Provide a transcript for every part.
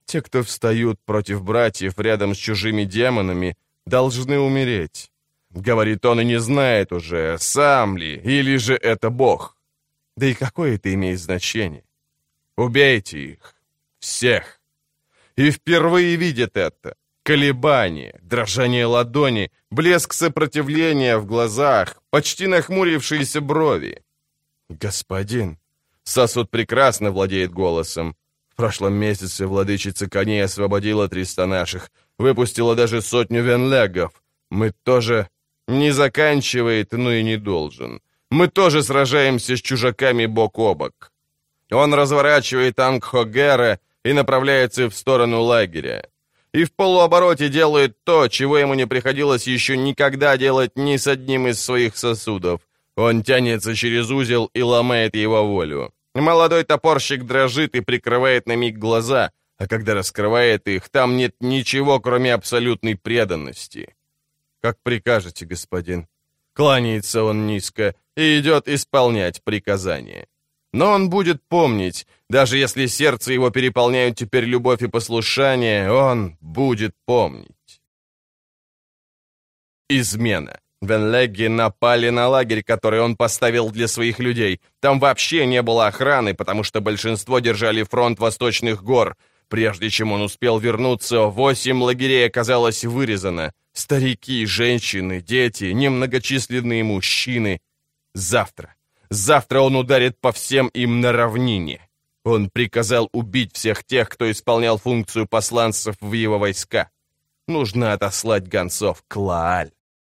Те, кто встают против братьев рядом с чужими демонами, должны умереть. Говорит он и не знает уже, сам ли, или же это Бог. Да и какое это имеет значение? Убейте их. Всех. И впервые видит это. Колебание, дрожание ладони, блеск сопротивления в глазах, почти нахмурившиеся брови. «Господин!» Сосуд прекрасно владеет голосом. В прошлом месяце владычица коней освободила 300 наших, выпустила даже 100 венлегов. Мы тоже... Не заканчивает, но и не должен. Мы тоже сражаемся с чужаками бок о бок. Он разворачивает Ангхогера и направляется в сторону лагеря. И в полуобороте делает то, чего ему не приходилось еще никогда делать ни с одним из своих сосудов. Он тянется через узел и ломает его волю. Молодой топорщик дрожит и прикрывает на миг глаза, а когда раскрывает их, там нет ничего, кроме абсолютной преданности. «Как прикажете, господин». Кланяется он низко и идет исполнять приказания. Но он будет помнить, даже если сердце его переполняют теперь любовь и послушание, он будет помнить. Измена. Венлеги напали на лагерь, который он поставил для своих людей. Там вообще не было охраны, потому что большинство держали фронт Восточных гор. Прежде чем он успел вернуться, 8 лагерей оказалось вырезано. Старики, женщины, дети, немногочисленные мужчины. Завтра он ударит по всем им на равнине. Он приказал убить всех тех, кто исполнял функцию посланцев в его войска. Нужно отослать гонцов к Лааль.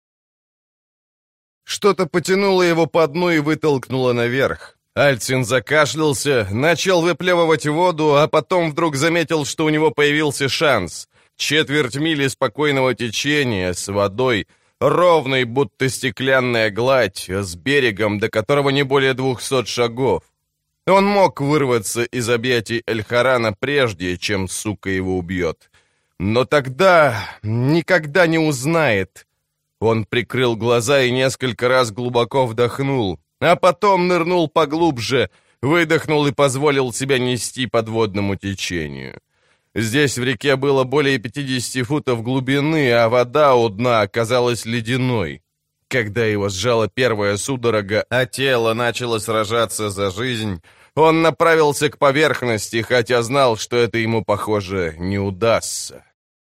Что-то потянуло его по дну и вытолкнуло наверх. Альцин закашлялся, начал выплевывать воду, а потом вдруг заметил, что у него появился шанс. Четверть мили спокойного течения с водой, ровной, будто стеклянная гладь, с берегом, до которого не более 200 шагов. Он мог вырваться из объятий Эльхарана прежде, чем сука его убьет. Но тогда никогда не узнает. Он прикрыл глаза и несколько раз глубоко вдохнул, а потом нырнул поглубже, выдохнул и позволил себя нести по подводному течению. Здесь в реке было более 50 футов глубины, а вода у дна оказалась ледяной. Когда его сжала первая судорога, а тело начало сражаться за жизнь, он направился к поверхности, хотя знал, что это ему, похоже, не удастся.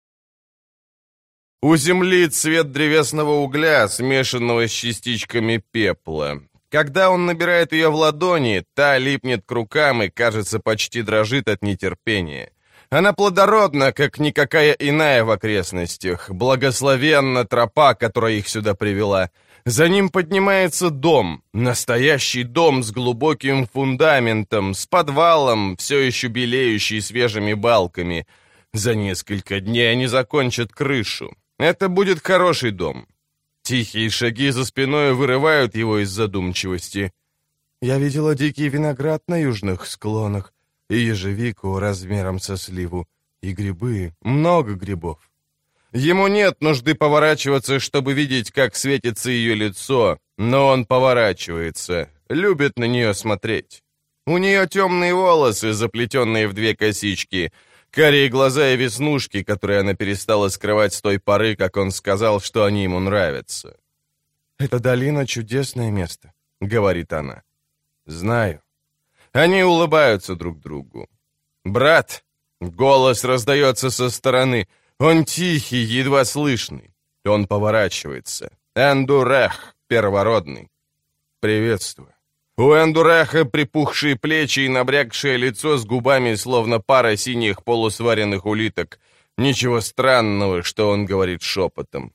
У земли цвет древесного угля, смешанного с частичками пепла. Когда он набирает ее в ладони, та липнет к рукам и, кажется, почти дрожит от нетерпения. Она плодородна, как никакая иная в окрестностях. Благословенна тропа, которая их сюда привела. За ним поднимается дом. Настоящий дом с глубоким фундаментом, с подвалом, все еще белеющий свежими балками. За несколько дней они закончат крышу. Это будет хороший дом. Тихие шаги за спиной вырывают его из задумчивости. Я видела дикий виноград на южных склонах, и ежевику размером со сливу, и грибы, много грибов. Ему нет нужды поворачиваться, чтобы видеть, как светится ее лицо, но он поворачивается, любит на нее смотреть. У нее темные волосы, заплетенные в 2 косички, карие глаза и веснушки, которые она перестала скрывать с той поры, как он сказал, что они ему нравятся. «Эта долина — чудесное место», — говорит она. «Знаю». Они улыбаются друг другу. «Брат!» — голос раздается со стороны. Он тихий, едва слышный. Он поворачивается. Эндурех, первородный. «Приветствую». У Эндуреха припухшие плечи и набрякшее лицо с губами, словно пара синих полусваренных улиток. Ничего странного, что он говорит шепотом.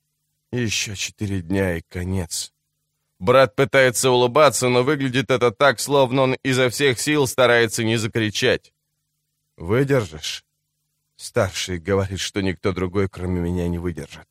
«Еще 4 дня и конец». Брат пытается улыбаться, но выглядит это так, словно он изо всех сил старается не закричать. «Выдержишь?» Старший говорит, что никто другой, кроме меня, не выдержит.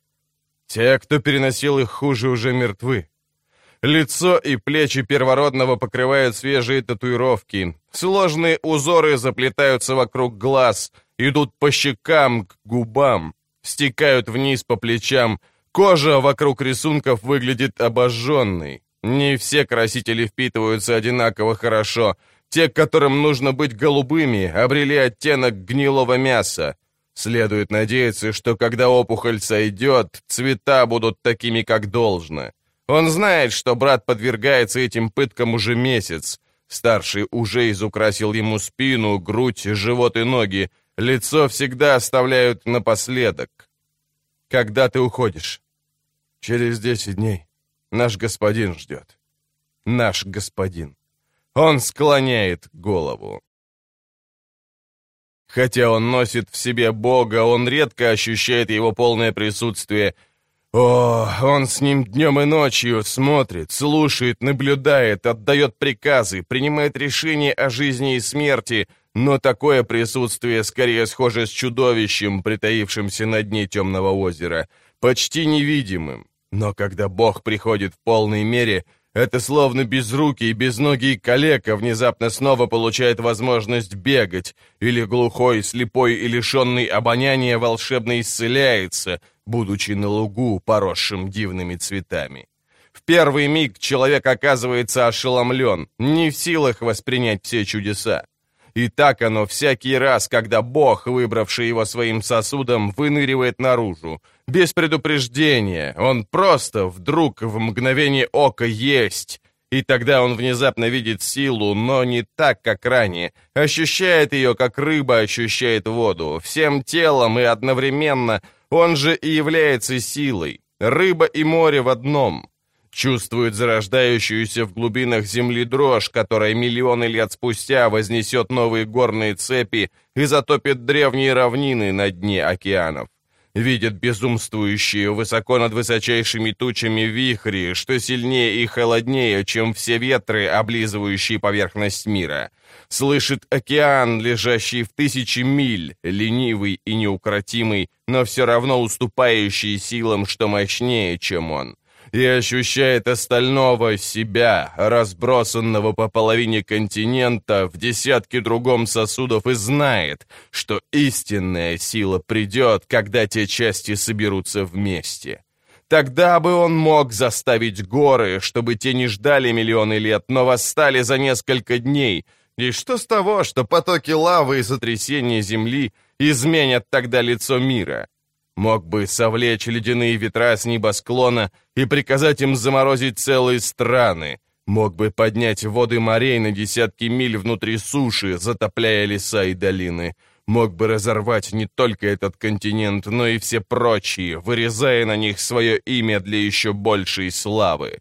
Те, кто переносил их хуже, уже мертвы. Лицо и плечи первородного покрывают свежие татуировки. Сложные узоры заплетаются вокруг глаз, идут по щекам, к губам, стекают вниз по плечам. Кожа вокруг рисунков выглядит обожженной. Не все красители впитываются одинаково хорошо. Те, которым нужно быть голубыми, обрели оттенок гнилого мяса. Следует надеяться, что когда опухоль сойдет, цвета будут такими, как должно. Он знает, что брат подвергается этим пыткам уже месяц. Старший уже изукрасил ему спину, грудь, живот и ноги. Лицо всегда оставляют напоследок. Когда ты уходишь? Через 10 дней. Наш господин ждет. Наш господин. Он склоняет голову. Хотя он носит в себе Бога, он редко ощущает его полное присутствие. О, он с ним днем и ночью смотрит, слушает, наблюдает, отдает приказы, принимает решения о жизни и смерти, но такое присутствие скорее схоже с чудовищем, притаившимся на дне темного озера, почти невидимым. Но когда Бог приходит в полной мере, это словно безрукий, безногий калека внезапно снова получает возможность бегать, или глухой, слепой и лишенный обоняния волшебно исцеляется, будучи на лугу, поросшим дивными цветами. В первый миг человек оказывается ошеломлен, не в силах воспринять все чудеса. И так оно всякий раз, когда Бог, выбравший его своим сосудом, выныривает наружу. Без предупреждения, он просто вдруг в мгновение ока есть. И тогда он внезапно видит силу, но не так, как ранее. Ощущает ее, как рыба ощущает воду, всем телом и одновременно. Он же и является силой. Рыба и море в одном. Чувствует зарождающуюся в глубинах земли дрожь, которая миллионы лет спустя вознесет новые горные цепи и затопит древние равнины на дне океанов. Видит безумствующие высоко над высочайшими тучами вихри, что сильнее и холоднее, чем все ветры, облизывающие поверхность мира. Слышит океан, лежащий в тысячи миль, ленивый и неукротимый, но все равно уступающий силам, что мощнее, чем он. И ощущает остального себя, разбросанного по половине континента в десятке другом сосудов, и знает, что истинная сила придет, когда те части соберутся вместе. Тогда бы он мог заставить горы, чтобы те не ждали миллионы лет, но восстали за несколько дней. И что с того, что потоки лавы и сотрясения земли изменят тогда лицо мира? Мог бы совлечь ледяные ветра с небосклона и приказать им заморозить целые страны. Мог бы поднять воды морей на десятки миль внутри суши, затопляя леса и долины. Мог бы разорвать не только этот континент, но и все прочие, вырезая на них свое имя для еще большей славы.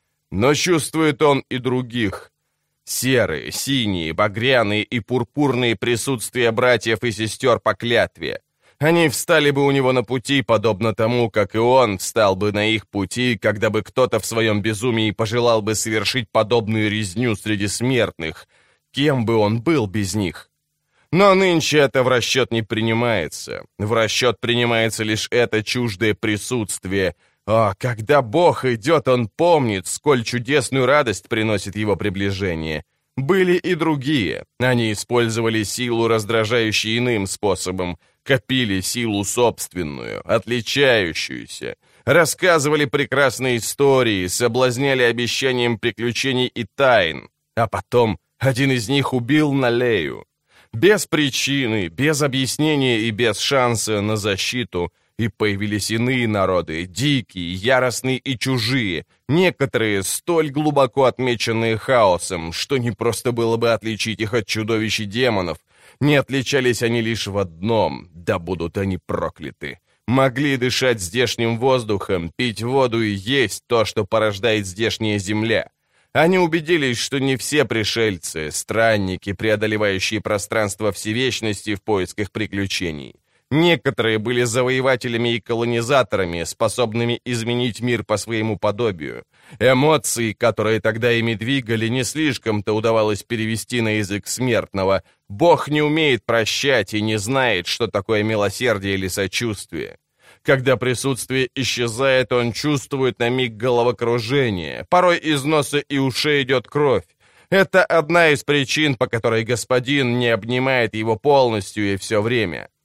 Но чувствует он и других. Серые, синие, багряные и пурпурные присутствия братьев и сестер по клятве. Они встали бы у него на пути, подобно тому, как и он встал бы на их пути, когда бы кто-то в своем безумии пожелал бы совершить подобную резню среди смертных. Кем бы он был без них? Но нынче это в расчет не принимается. В расчет принимается лишь это чуждое присутствие. О, когда Бог идет, он помнит, сколь чудесную радость приносит его приближение. Были и другие. Они использовали силу, раздражающую иным способом, копили силу собственную, отличающуюся, рассказывали прекрасные истории, соблазняли обещанием приключений и тайн. А потом один из них убил Налею. Без причины, без объяснения и без шанса на защиту. И появились иные народы, дикие, яростные и чужие, некоторые столь глубоко отмеченные хаосом, что не просто было бы отличить их от чудовищ и демонов. Не отличались они лишь в одном, да будут они прокляты. Могли дышать здешним воздухом, пить воду и есть то, что порождает здешняя земля. Они убедились, что не все пришельцы, странники, преодолевающие пространство всевечности в поисках приключений. Некоторые были завоевателями и колонизаторами, способными изменить мир по своему подобию. Эмоции, которые тогда ими двигали, не слишком-то удавалось перевести на язык смертного. Бог не умеет прощать и не знает, что такое милосердие или сочувствие. Когда присутствие исчезает, он чувствует на миг головокружение. Порой из носа и ушей идет кровь. Это одна из причин, по которой господин не обнимает его полностью и все время.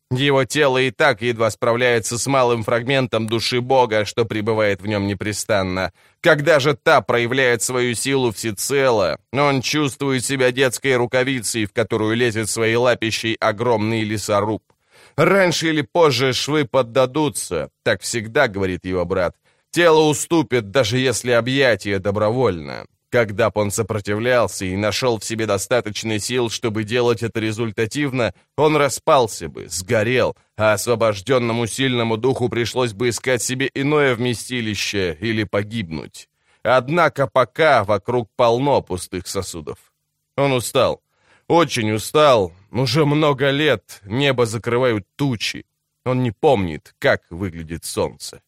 Его тело и так едва справляется с малым фрагментом души Бога, что пребывает в нем непрестанно. Когда же та проявляет свою силу всецело, он чувствует себя детской рукавицей, в которую лезет своей лапищей огромный лесоруб. Раньше или позже швы поддадутся, так всегда говорит его брат. Тело уступит, даже если объятие добровольно. Когда б он сопротивлялся и нашел в себе достаточно сил, чтобы делать это результативно, он распался бы, сгорел, а освобожденному сильному духу пришлось бы искать себе иное вместилище или погибнуть. Однако пока вокруг полно пустых сосудов. Он устал, очень устал, уже много лет небо закрывают тучи. Он не помнит, как выглядит солнце.